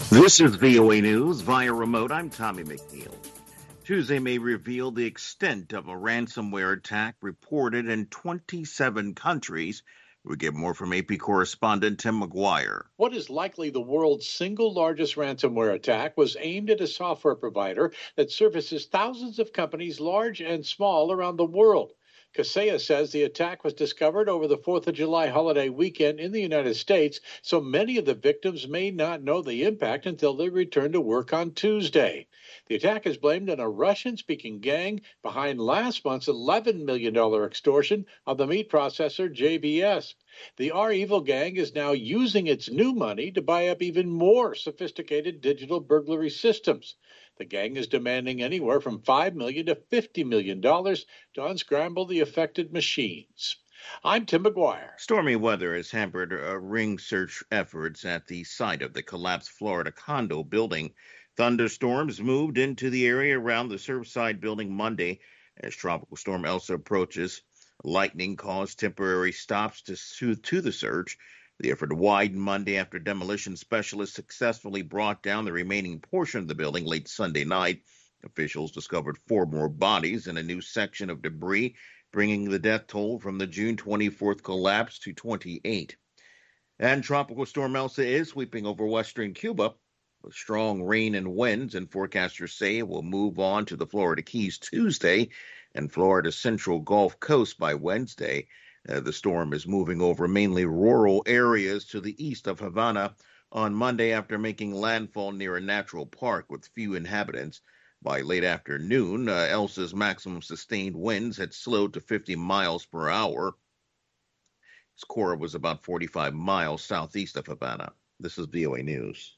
This is VOA News via remote. I'm Tommy McNeil. Tuesday may reveal the extent of a ransomware attack reported in 27 countries. We get more from AP correspondent Tim McGuire. What is likely the world's single largest ransomware attack was aimed at a software provider that services thousands of companies, large and small, around the world. Kaseya says the attack was discovered over the 4th of July holiday weekend in the United States, so many of the victims may not know the impact until they return to work on Tuesday. The attack is blamed on a Russian-speaking gang behind last month's $11 million extortion of the meat processor JBS. The REvil gang is now using its new money to buy up even more sophisticated digital burglary systems. The gang is demanding anywhere from $5 million to $50 million to unscramble the affected machines. I'm Tim McGuire. Stormy weather has hampered ring search efforts at the site of the collapsed Florida condo building. Thunderstorms moved into the area around the Surfside building Monday as Tropical Storm Elsa approaches. Lightning caused temporary stops to the search. The effort widened Monday after demolition specialists successfully brought down the remaining portion of the building late Sunday night. Officials discovered 4 more bodies in a new section of debris, bringing the death toll from the June 24th collapse to 28. And Tropical Storm Elsa is sweeping over western Cuba with strong rain and winds, and forecasters say it will move on to the Florida Keys Tuesday and Florida's central Gulf Coast by Wednesday. The storm is moving over mainly rural areas to the east of Havana on Monday after making landfall near a natural park with few inhabitants. By late afternoon, Elsa's maximum sustained winds had slowed to 50 miles per hour. Its core was about 45 miles southeast of Havana. This is VOA News.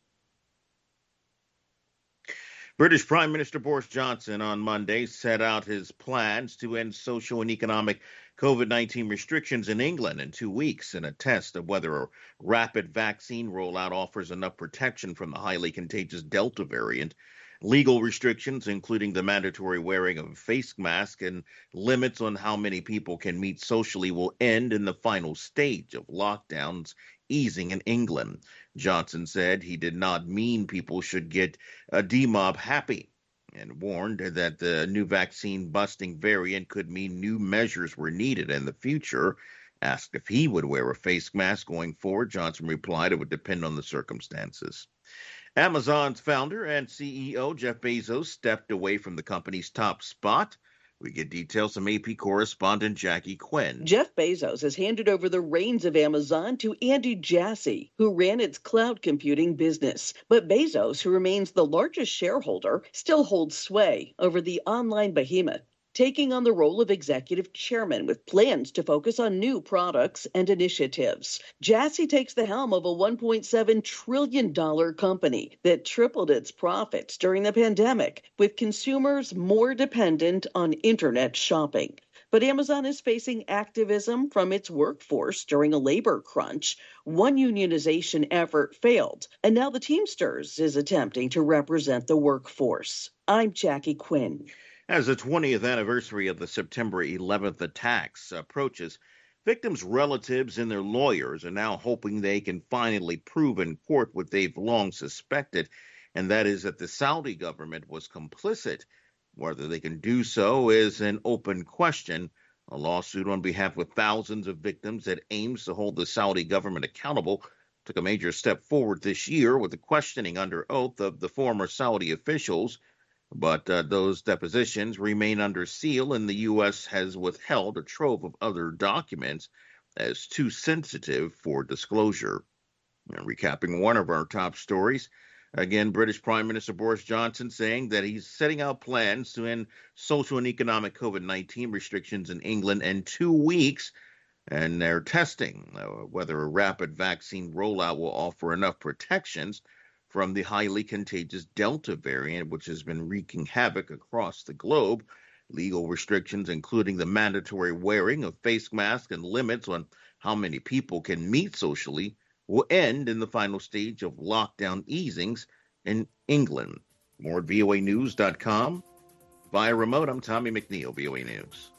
British Prime Minister Boris Johnson on Monday set out his plans to end social and economic COVID-19 restrictions in England in 2 weeks in a test of whether a rapid vaccine rollout offers enough protection from the highly contagious Delta variant. Legal restrictions, including the mandatory wearing of a face mask and limits on how many people can meet socially, will end in the final stage of lockdowns easing in England. Johnson said he did not mean people should get demob happy and warned that the new vaccine-busting variant could mean new measures were needed in the future. Asked if he would wear a face mask going forward, Johnson replied it would depend on the circumstances. Amazon's founder and CEO Jeff Bezos stepped away from the company's top spot. We get details from AP correspondent Jackie Quinn. Jeff Bezos has handed over the reins of Amazon to Andy Jassy, who ran its cloud computing business. But Bezos, who remains the largest shareholder, still holds sway over the online behemoth, taking on the role of executive chairman with plans to focus on new products and initiatives. Jassy takes the helm of a $1.7 trillion company that tripled its profits during the pandemic, with consumers more dependent on internet shopping. But Amazon is facing activism from its workforce during a labor crunch. One unionization effort failed, and now the Teamsters is attempting to represent the workforce. I'm Jackie Quinn. As the 20th anniversary of the September 11th attacks approaches, victims' relatives and their lawyers are now hoping they can finally prove in court what they've long suspected, and that is that the Saudi government was complicit. Whether they can do so is an open question. A lawsuit on behalf of thousands of victims that aims to hold the Saudi government accountable took a major step forward this year with the questioning under oath of the former Saudi officials. But those depositions remain under seal, and the U.S. has withheld a trove of other documents as too sensitive for disclosure. Now, recapping one of our top stories, again, British Prime Minister Boris Johnson saying that he's setting out plans to end social and economic COVID-19 restrictions in England in 2 weeks, and they're testing whether a rapid vaccine rollout will offer enough protections from the highly contagious Delta variant, which has been wreaking havoc across the globe. Legal restrictions, including the mandatory wearing of face masks and limits on how many people can meet socially, will end in the final stage of lockdown easings in England. More at voanews.com. Via remote, I'm Tommy McNeil, VOA News.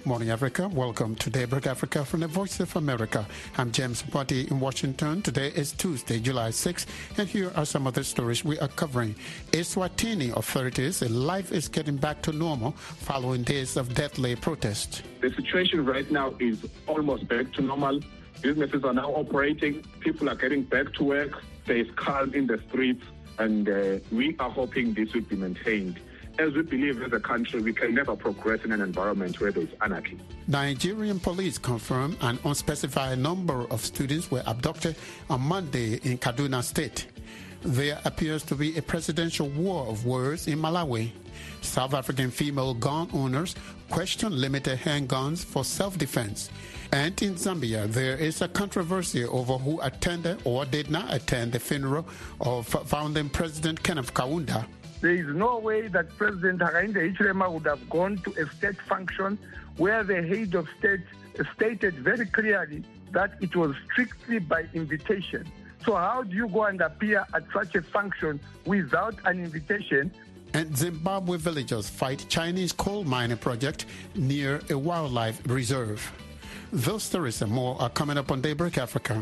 Good morning, Africa. Welcome to Daybreak Africa from the Voice of America. I'm James Patti in Washington. Today is Tuesday, July 6th, and here are some of the stories we are covering. Eswatini authorities say life is getting back to normal following days of deadly protest. The situation right now is almost back to normal. Businesses are now operating. People are getting back to work. There is calm in the streets, and we are hoping this will be maintained. As we believe as a country, we can never progress in an environment where there is anarchy. Nigerian police confirm an unspecified number of students were abducted on Monday in Kaduna State. There appears to be a presidential war of words in Malawi. South African female gun owners question limited handguns for self-defense. And in Zambia, there is a controversy over who attended or did not attend the funeral of founding President Kenneth Kaunda. There is no way that President Hakainde Hichilema would have gone to a state function where the head of state stated very clearly that it was strictly by invitation. So how do you go and appear at such a function without an invitation? And Zimbabwe villagers fight Chinese coal mining project near a wildlife reserve. Those stories and more are coming up on Daybreak Africa.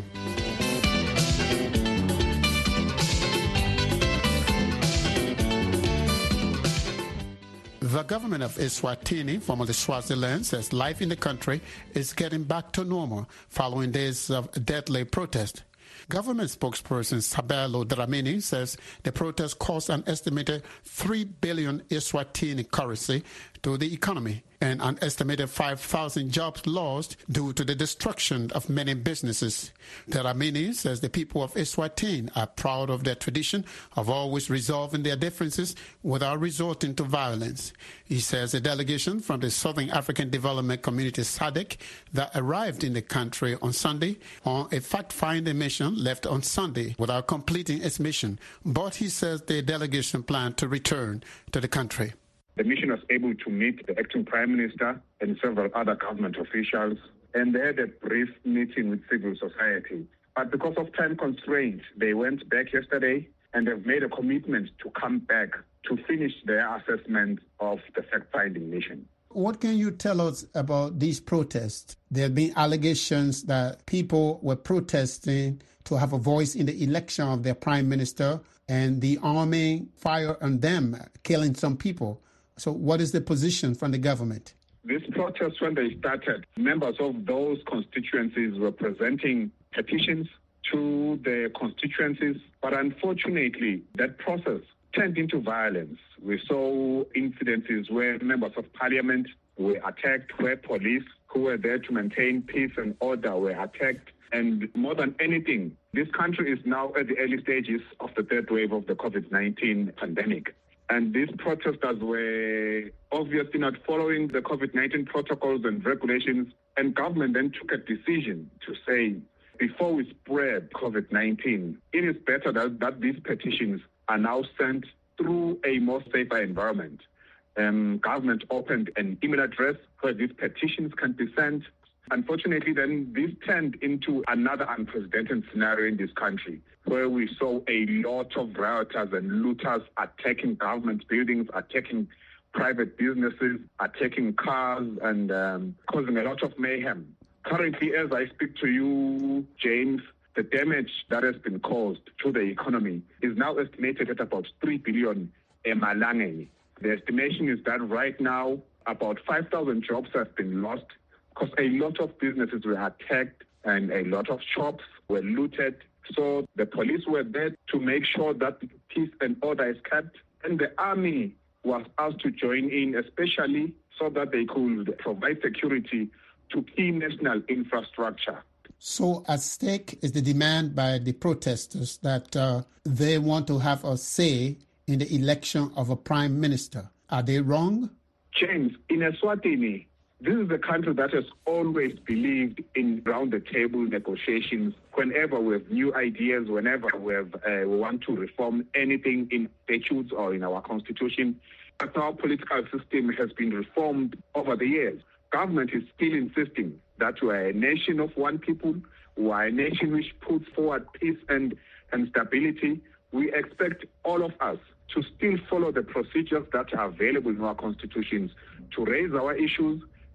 The government of Eswatini, formerly Swaziland, says life in the country is getting back to normal following days of deadly protest. Government spokesperson Sabelo Dlamini says the protest cost an estimated 3 billion Eswatini currency to the economy and an estimated 5,000 jobs lost due to the destruction of many businesses. Dlamini says the people of Eswatini are proud of their tradition of always resolving their differences without resorting to violence. He says a delegation from the Southern African Development Community SADC that arrived in the country on Sunday on a fact-finding mission left on Sunday without completing its mission, but he says the delegation planned to return to the country. The mission was able to meet the acting Prime Minister and several other government officials, and they had a brief meeting with civil society. But because of time constraints, they went back yesterday and have made a commitment to come back to finish their assessment of the fact-finding mission. What can you tell us about these protests? There have been allegations that people were protesting to have a voice in the election of their prime minister, and the army fired on them, killing some people. So what is the position from the government? These protests, when they started, members of those constituencies were presenting petitions to their constituencies, but unfortunately, that process turned into violence. We saw incidences where members of parliament were attacked, where police who were there to maintain peace and order were attacked. And more than anything, this country is now at the early stages of the third wave of the COVID-19 pandemic. And these protesters were obviously not following the COVID-19 protocols and regulations. And government then took a decision to say, before we spread COVID-19, it is better that these petitions are now sent through a more safer environment. Government opened an email address where these petitions can be sent. Unfortunately, then this turned into another unprecedented scenario in this country, where we saw a lot of rioters and looters attacking government buildings, attacking private businesses, attacking cars, and causing a lot of mayhem. Currently, as I speak to you, James, the damage that has been caused to the economy is now estimated at about 3 billion emalangeni. The estimation is that right now, about 5,000 jobs have been lost because a lot of businesses were attacked and a lot of shops were looted. So the police were there to make sure that peace and order is kept. And the army was asked to join in, especially so that they could provide security to key national infrastructure. So at stake is the demand by the protesters that they want to have a say in the election of a prime minister. Are they wrong? James, in Eswatini, this is a country that has always believed in round-the-table negotiations. Whenever we have new ideas, whenever we want to reform anything in statutes or in our constitution, but our political system has been reformed over the years. Government is still insisting that we are a nation of one people, we are a nation which puts forward peace and stability. We expect all of us to still follow the procedures that are available in our constitutions, to raise our issues,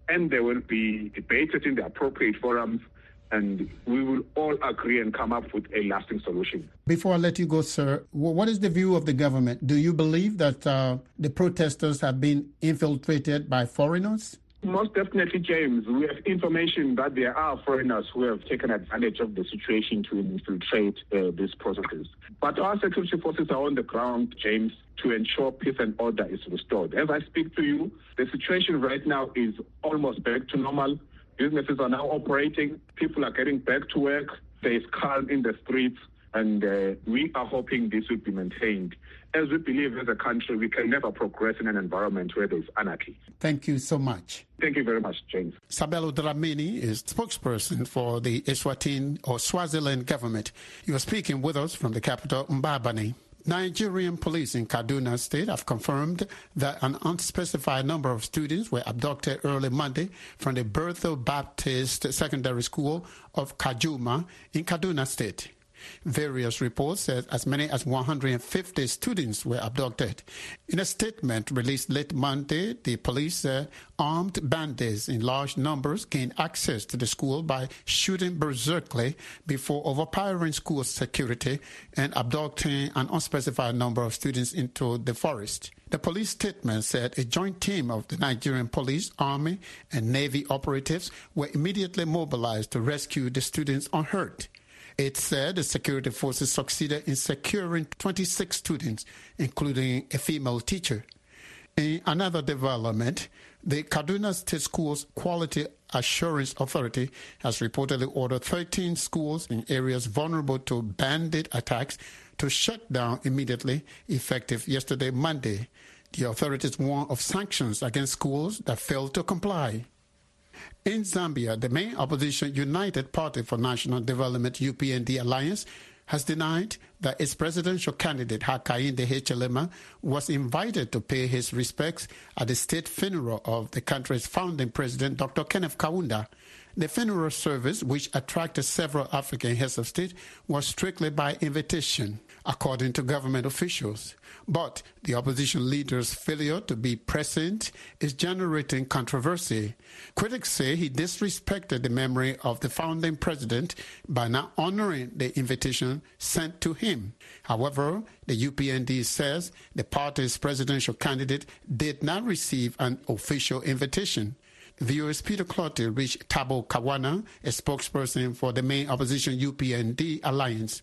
and they will be debated in the appropriate forums, and we will all agree and come up with a lasting solution. Before I let you go, sir, what is the view of the government? Do you believe that the protesters have been infiltrated by foreigners? Most definitely, James. We have information that there are foreigners who have taken advantage of the situation to infiltrate these processes. But our security forces are on the ground, James, to ensure peace and order is restored. As I speak to you, the situation right now is almost back to normal. Businesses are now operating. People are getting back to work. There is calm in the streets, and we are hoping this will be maintained. As we believe as a country, we can never progress in an environment where there is anarchy. Thank you so much. Thank you very much, James. Sabelo Dlamini is spokesperson for the Eswatini or Swaziland government. You are speaking with us from the capital, Mbabane. Nigerian police in Kaduna State have confirmed that an unspecified number of students were abducted early Monday from the Bethel Baptist Secondary School of Kajuma in Kaduna State. Various reports said as many as 150 students were abducted. In a statement released late Monday, the police said armed bandits in large numbers gained access to the school by shooting berserkly before overpowering school security and abducting an unspecified number of students into the forest. The police statement said a joint team of the Nigerian police, army, and navy operatives were immediately mobilized to rescue the students unhurt. It said the security forces succeeded in securing 26 students, including a female teacher. In another development, the Kaduna State Schools Quality Assurance Authority has reportedly ordered 13 schools in areas vulnerable to bandit attacks to shut down immediately, effective yesterday, Monday. The authorities warned of sanctions against schools that failed to comply. In Zambia, the main opposition United Party for National Development UPND Alliance has denied that its presidential candidate Hakainde Hichilema was invited to pay his respects at the state funeral of the country's founding president, Dr. Kenneth Kaunda. The funeral service, which attracted several African heads of state, was strictly by invitation, according to government officials. But the opposition leader's failure to be present is generating controversy. Critics say he disrespected the memory of the founding president by not honoring the invitation sent to him. However, the UPND says the party's presidential candidate did not receive an official invitation. VOA's Peter Clottey reached Tabo Kawana, a spokesperson for the main opposition UPND Alliance.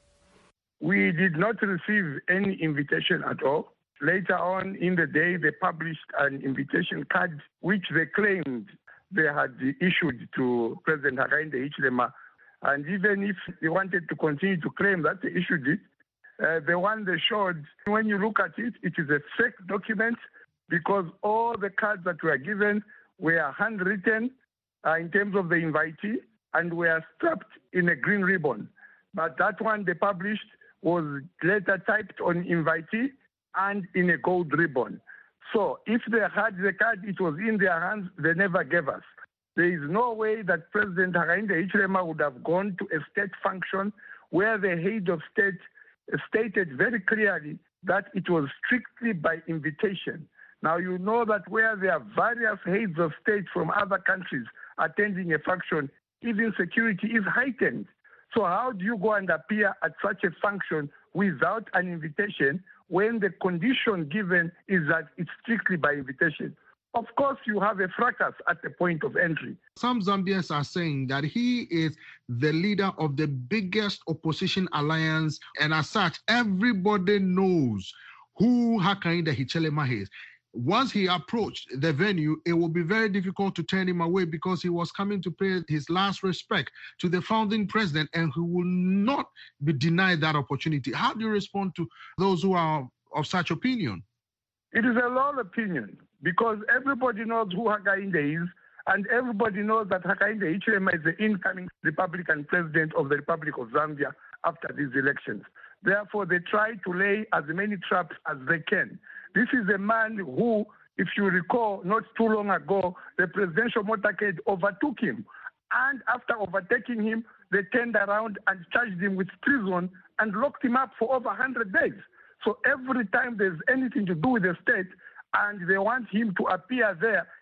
We did not receive any invitation at all. Later on in the day, they published an invitation card, which they claimed they had issued to President Hakainde Hichilema. And even if they wanted to continue to claim that they issued it, the one they showed, when you look at it, it is a fake document because all the cards that were given were handwritten in terms of the invitee and were strapped in a green ribbon. But that one they published was later typed on invitee and in a gold ribbon. So if they had the card, it was in their hands, they never gave us. There is no way that President Hakainde Hichilema would have gone to a state function where the head of state stated very clearly that it was strictly by invitation. Now, you know that where there are various heads of state from other countries attending a function, even security is heightened. So how do you go and appear at such a function without an invitation when the condition given is that it's strictly by invitation? Of course, you have a fracas at the point of entry. Some Zambians are saying that he is the leader of the biggest opposition alliance, and as such, everybody knows who Hakainde Hichilema is. Once he approached the venue, it will be very difficult to turn him away because he was coming to pay his last respect to the founding president, and he will not be denied that opportunity. How do you respond to those who are of such opinion? It is a low opinion because everybody knows who Hakainde is, and everybody knows that Hakainde Hichilema is the incoming Republican president of the Republic of Zambia after these elections. Therefore, they try to lay as many traps as they can. This is a man who, if you recall, not too long ago, the presidential motorcade overtook him. And after overtaking him, they turned around and charged him with treason and locked him up for over 100 days. So every time there's anything to do with the state and they want him to appear there,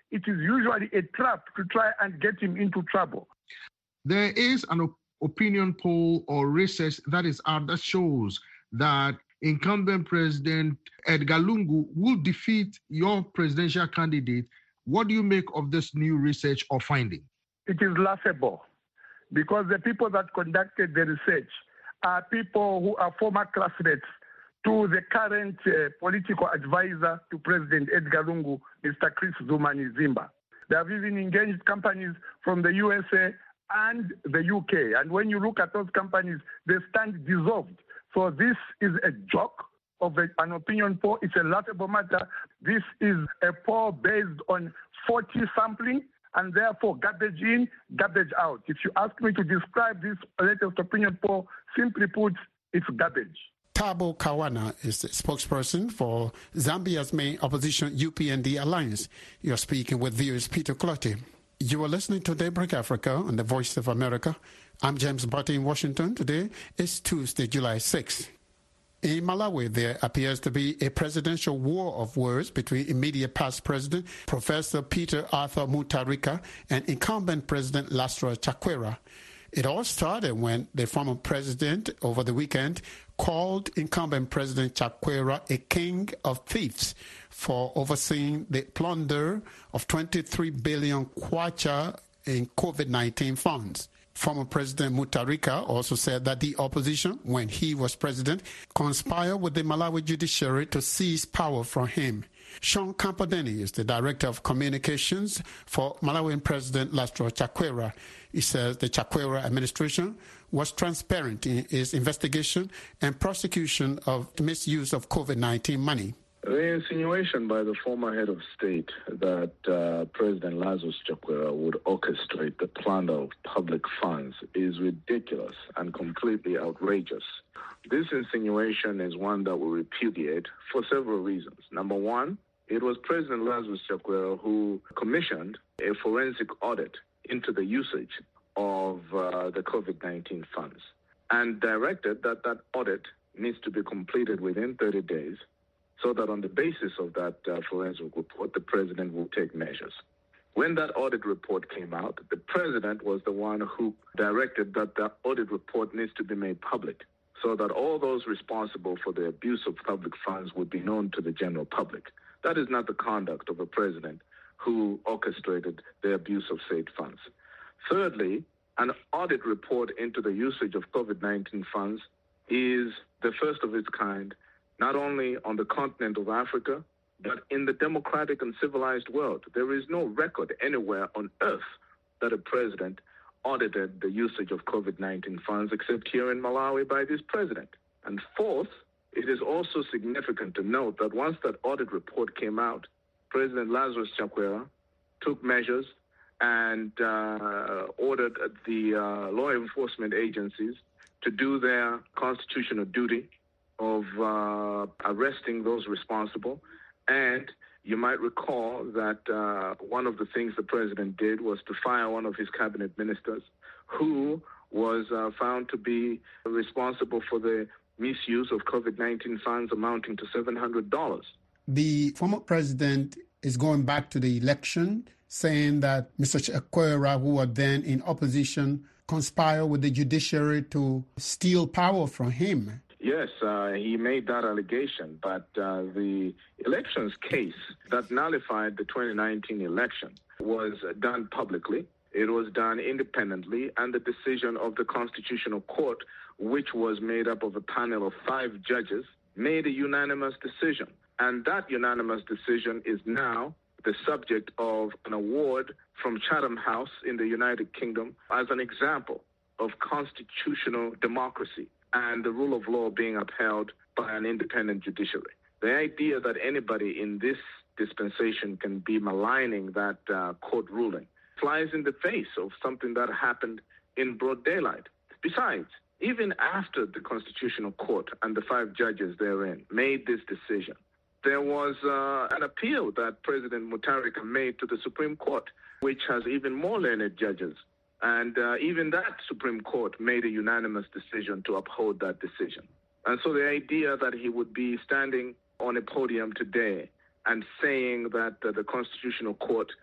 it is usually a trap to try and get him into trouble. There is an opinion poll or research that is out that shows that incumbent President Edgar Lungu will defeat your presidential candidate. What do you make of this new research or finding? It is laughable because the people that conducted the research are people who are former classmates to the current political advisor to President Edgar Lungu, Mr. Chris Zuma Nzimba. They have even engaged companies from the USA and the UK. And when you look at those companies, they stand dissolved. So this is a joke of an opinion poll. It's a laughable matter. This is a poll based on 40 sampling and therefore garbage in, garbage out. If you ask me to describe this latest opinion poll, simply put, it's garbage. Thabo Kawana is the spokesperson for Zambia's main opposition UPND alliance. You're speaking with viewers Peter Clottey. You are listening to Daybreak Africa on the Voice of America. I'm James Butte in Washington. Today is Tuesday, July 6th. In Malawi, there appears to be a presidential war of words between immediate past President Professor Peter Arthur Mutharika and incumbent President Lazarus Chakwera. It all started when the former president over the weekend called incumbent President Chakwera a king of thieves for overseeing the plunder of 23 billion kwacha in COVID-19 funds. Former President Mutharika also said that the opposition, when he was president, conspired with the Malawi judiciary to seize power from him. Sean Campodeni is the Director of Communications for Malawian President Lazarus Chakwera. He says the Chakwera administration was transparent in its investigation and prosecution of misuse of COVID-19 money. The insinuation by the former head of state that President Lazarus Chakwera would orchestrate the plunder of public funds is ridiculous and completely outrageous. This insinuation is one that we repudiate for several reasons. Number one, it was President Lazarus Chakwera who commissioned a forensic audit into the usage of the COVID-19 funds and directed that that audit needs to be completed within 30 days so that on the basis of that forensic report, the president will take measures. When that audit report came out, the president was the one who directed that the audit report needs to be made public so that all those responsible for the abuse of public funds would be known to the general public. That is not the conduct of a president who orchestrated the abuse of state funds. Thirdly, an audit report into the usage of COVID-19 funds is the first of its kind, not only on the continent of Africa, but in the democratic and civilized world. There is no record anywhere on earth that a president audited the usage of COVID-19 funds except here in Malawi by this president. And fourth, it is also significant to note that once that audit report came out, President Lazarus Chakwera took measures and ordered the law enforcement agencies to do their constitutional duty of arresting those responsible. And you might recall that one of the things the president did was to fire one of his cabinet ministers who was found to be responsible for the misuse of COVID-19 funds amounting to $700. The former president is going back to the election, saying that Mr. Chakwera, who was then in opposition, conspired with the judiciary to steal power from him. Yes, he made that allegation, but the elections case that nullified the 2019 election was done publicly. It was done independently, and the decision of the Constitutional Court, which was made up of a panel of 5 judges, made a unanimous decision. And that unanimous decision is now the subject of an award from Chatham House in the United Kingdom as an example of constitutional democracy and the rule of law being upheld by an independent judiciary. The idea that anybody in this dispensation can be maligning that court ruling flies in the face of something that happened in broad daylight. Besides, even after the Constitutional Court and the 5 judges therein made this decision, there was an appeal that President Mutharika made to the Supreme Court, which has even more learned judges. And even that Supreme Court made a unanimous decision to uphold that decision. And so the idea that he would be standing on a podium today and saying that the Constitutional Court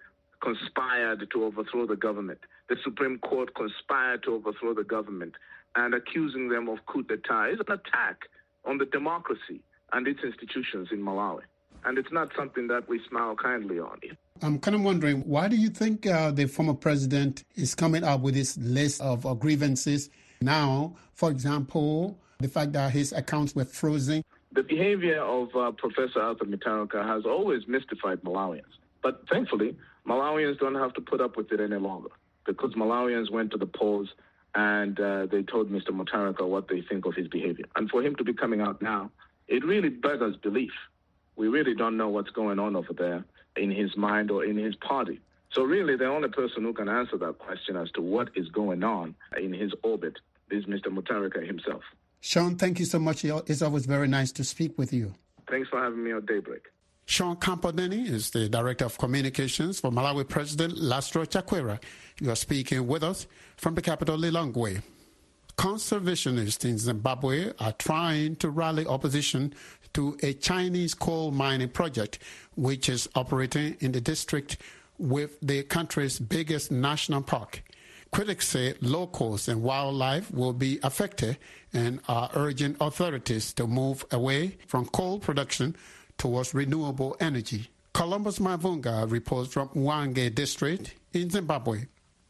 conspired to overthrow the government. The Supreme Court conspired to overthrow the government, and accusing them of coup d'etat is an attack on the democracy and its institutions in Malawi. And it's not something that we smile kindly on. I'm kind of wondering, why do you think the former president is coming up with this list of grievances now? For example, the fact that his accounts were frozen. The behavior of Professor Arthur Mutaroka has always mystified Malawians. But thankfully, Malawians don't have to put up with it any longer, because Malawians went to the polls and they told Mr. Mutaroka what they think of his behavior. And for him to be coming out now, it really beggars belief. We really don't know what's going on over there in his mind or in his party. So really, the only person who can answer that question as to what is going on in his orbit is Mr. Mutaroka himself. Sean, thank you so much. It's always very nice to speak with you. Thanks for having me on Daybreak. Sean Campodeni is the Director of Communications for Malawi President Lazarus Chakwera. You are speaking with us from the capital, Lilongwe. Conservationists in Zimbabwe are trying to rally opposition to a Chinese coal mining project, which is operating in the district with the country's biggest national park. Critics say locals and wildlife will be affected and are urging authorities to move away from coal production towards renewable energy. Columbus Mavunga reports from Hwange district in Zimbabwe.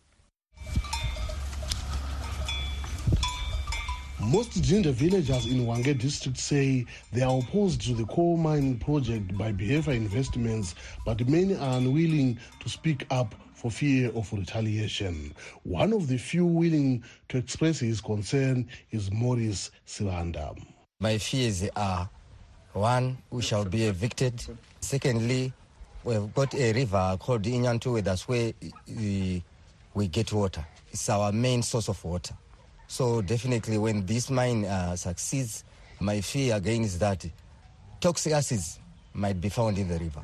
Most Dinda villagers in Hwange district say they are opposed to the coal mining project by Behavior Investments, but many are unwilling to speak up for fear of retaliation. One of the few willing to express his concern is Maurice Silanda. My fears are, one, we shall be evicted. Secondly, we've got a river called Inyantuwe, that's where we get water. It's our main source of water. So definitely when this mine succeeds, my fear again is that toxic acids might be found in the river.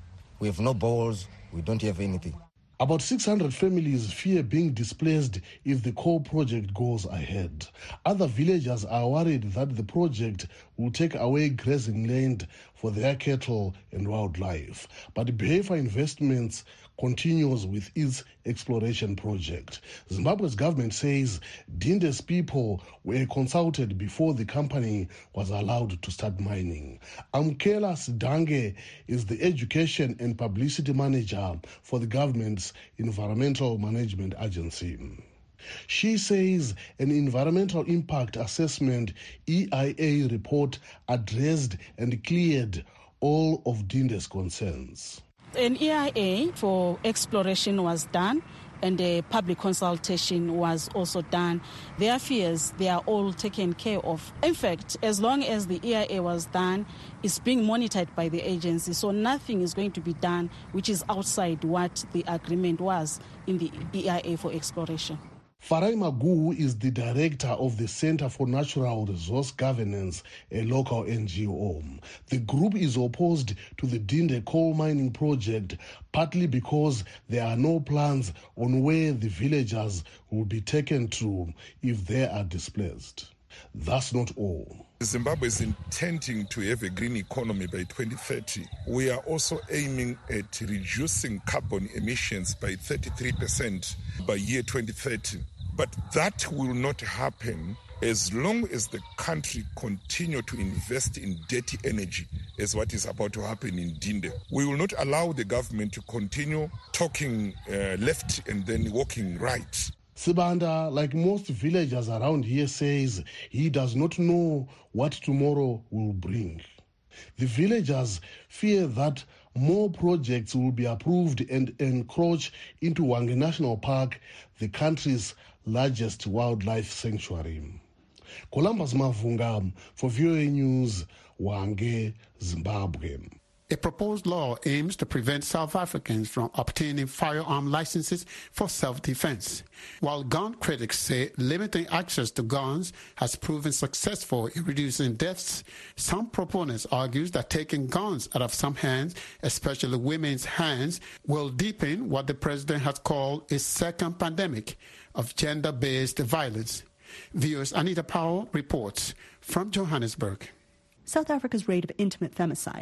We have no bowls, we don't have anything. About 600 families fear being displaced if the coal project goes ahead. Other villagers are worried that the project will take away grazing land for their cattle and wildlife. But Behavior Investments continues with its exploration project. Zimbabwe's government says Dindes people were consulted before the company was allowed to start mining. Amkela Sidange is the education and publicity manager for the government's Environmental Management Agency. She says an environmental impact assessment EIA report addressed and cleared all of Dindes' concerns. An EIA for exploration was done and a public consultation was also done. Their fears, they are all taken care of. In fact, as long as the EIA was done, it's being monitored by the agency, so nothing is going to be done which is outside what the agreement was in the EIA for exploration. Farai Magu is the director of the Center for Natural Resource Governance, a local NGO. The group is opposed to the Dinde coal mining project, partly because there are no plans on where the villagers will be taken to if they are displaced. That's not all. Zimbabwe is intending to have a green economy by 2030. We are also aiming at reducing carbon emissions by 33% by year 2030. But that will not happen as long as the country continue to invest in dirty energy, as what is about to happen in Dinde. We will not allow the government to continue talking left and then walking right. Sibanda, like most villagers around here, says he does not know what tomorrow will bring. The villagers fear that more projects will be approved and encroach into Hwange National Park, the country's largest wildlife sanctuary. Columbus Mavunga for VOA News, Hwange, Zimbabwe. A proposed law aims to prevent South Africans from obtaining firearm licenses for self-defense. While gun critics say limiting access to guns has proven successful in reducing deaths, some proponents argue that taking guns out of some hands, especially women's hands, will deepen what the president has called a second pandemic of gender-based violence. VOA's Anita Powell reports from Johannesburg. South Africa's rate of intimate femicide, the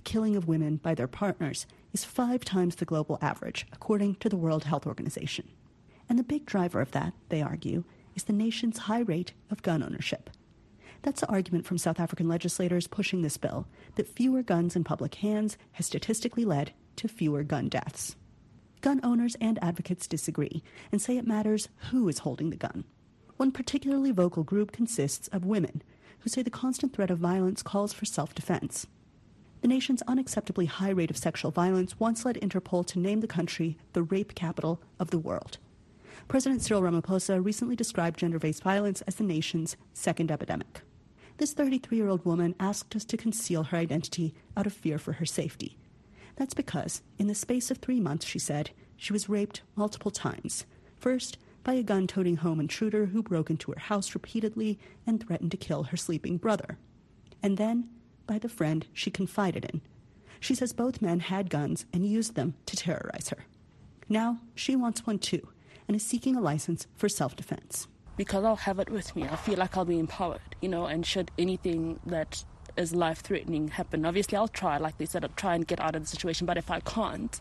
killing of women by their partners is 5 times the global average, according to the World Health Organization. And the big driver of that, they argue, is the nation's high rate of gun ownership. That's the argument from South African legislators pushing this bill, that fewer guns in public hands has statistically led to fewer gun deaths. Gun owners and advocates disagree and say it matters who is holding the gun. One particularly vocal group consists of women who say the constant threat of violence calls for self-defense. The nation's unacceptably high rate of sexual violence once led Interpol to name the country the rape capital of the world. President Cyril Ramaphosa recently described gender-based violence as the nation's second epidemic. This 33-year-old woman asked us to conceal her identity out of fear for her safety. That's because, in the space of 3 months, she said, she was raped multiple times. First, by a gun-toting home intruder who broke into her house repeatedly and threatened to kill her sleeping brother. And then, by the friend she confided in. She says both men had guns and used them to terrorize her. Now, she wants one too, and is seeking a license for self-defense. Because I'll have it with me, I feel like I'll be empowered, and should anything that is life-threatening happen, obviously I'll try, like they said, I'll try and get out of the situation, but if I can't,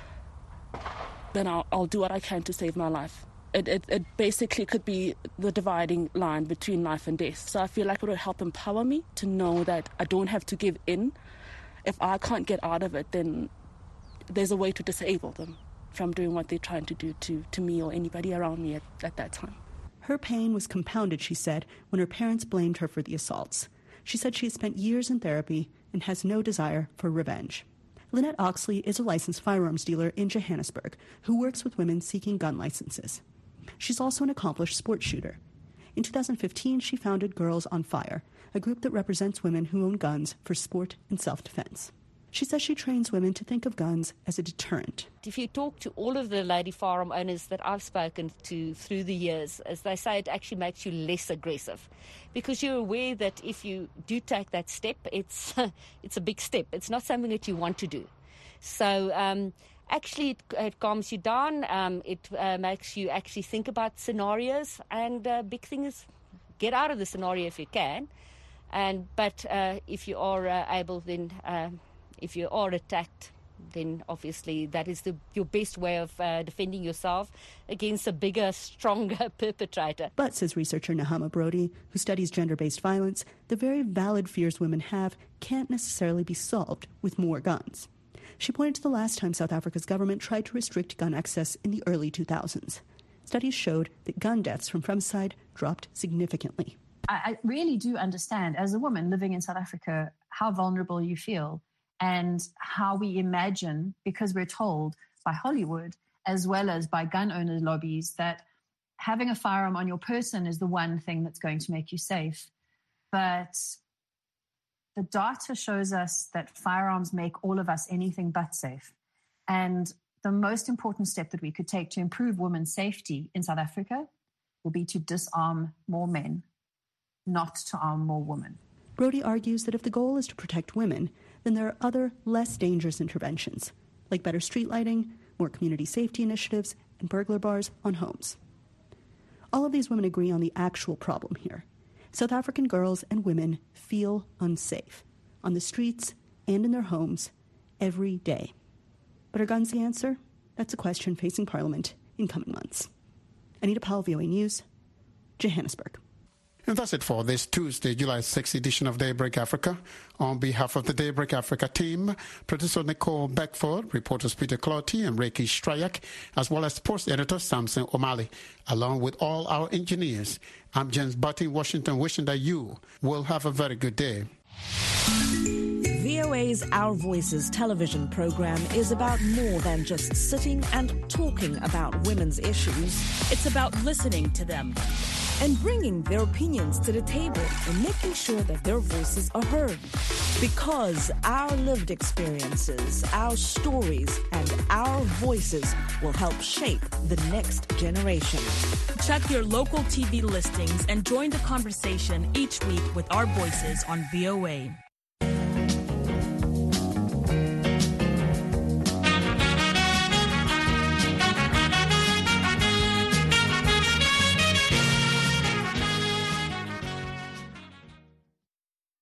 then I'll do what I can to save my life. It basically could be the dividing line between life and death. So I feel like it would help empower me to know that I don't have to give in. If I can't get out of it, then there's a way to disable them from doing what they're trying to do to me or anybody around me at that time. Her pain was compounded, she said, when her parents blamed her for the assaults. She said she had spent years in therapy and has no desire for revenge. Lynette Oxley is a licensed firearms dealer in Johannesburg who works with women seeking gun licenses. She's also an accomplished sports shooter. In 2015, she founded Girls on Fire, a group that represents women who own guns for sport and self-defense. She says she trains women to think of guns as a deterrent. If you talk to all of the lady firearm owners that I've spoken to through the years, as they say, it actually makes you less aggressive because you're aware that if you do take that step, it's a big step. It's not something that you want to do. So actually it calms you down. It makes you actually think about scenarios. And big thing is get out of the scenario if you can. But if you are able, then... if you are attacked, then obviously that is your best way of defending yourself against a bigger, stronger perpetrator. But, says researcher Nahama Brody, who studies gender-based violence, the very valid fears women have can't necessarily be solved with more guns. She pointed to the last time South Africa's government tried to restrict gun access in the early 2000s. Studies showed that gun deaths from femicide dropped significantly. I really do understand, as a woman living in South Africa, how vulnerable you feel. And how we imagine, because we're told by Hollywood, as well as by gun owner lobbies, that having a firearm on your person is the one thing that's going to make you safe. But the data shows us that firearms make all of us anything but safe. And the most important step that we could take to improve women's safety in South Africa will be to disarm more men, not to arm more women. Brody argues that if the goal is to protect women, then there are other, less dangerous interventions, like better street lighting, more community safety initiatives, and burglar bars on homes. All of these women agree on the actual problem here. South African girls and women feel unsafe on the streets and in their homes every day. But are guns the answer? That's a question facing Parliament in coming months. Anita Powell, VOA News, Johannesburg. And that's it for this Tuesday, July 6th edition of Daybreak Africa. On behalf of the Daybreak Africa team, producer Nicole Beckford, reporters Peter Clotty and Reiki Strayak, as well as sports editor Samson O'Malley, along with all our engineers, I'm James Butty in Washington, wishing that you will have a very good day. VOA's Our Voices television program is about more than just sitting and talking about women's issues. It's about listening to them and bringing their opinions to the table and making sure that their voices are heard. Because our lived experiences, our stories, and our voices will help shape the next generation. Check your local TV listings and join the conversation each week with our voices on VOA.